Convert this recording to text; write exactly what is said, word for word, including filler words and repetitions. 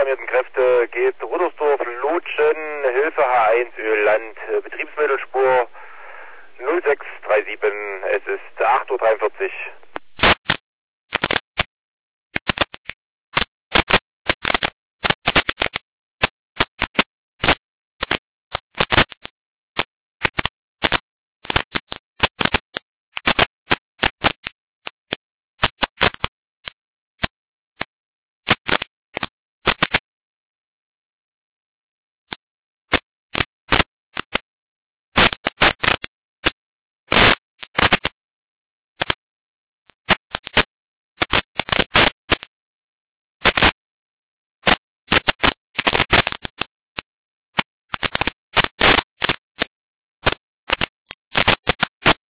alarmierten Kräfte geht Rudolfsdorf, Lutschen, Hilfe H eins Ölland, Betriebsmittelspur null sechs drei sieben, es ist acht Uhr dreiundvierzig.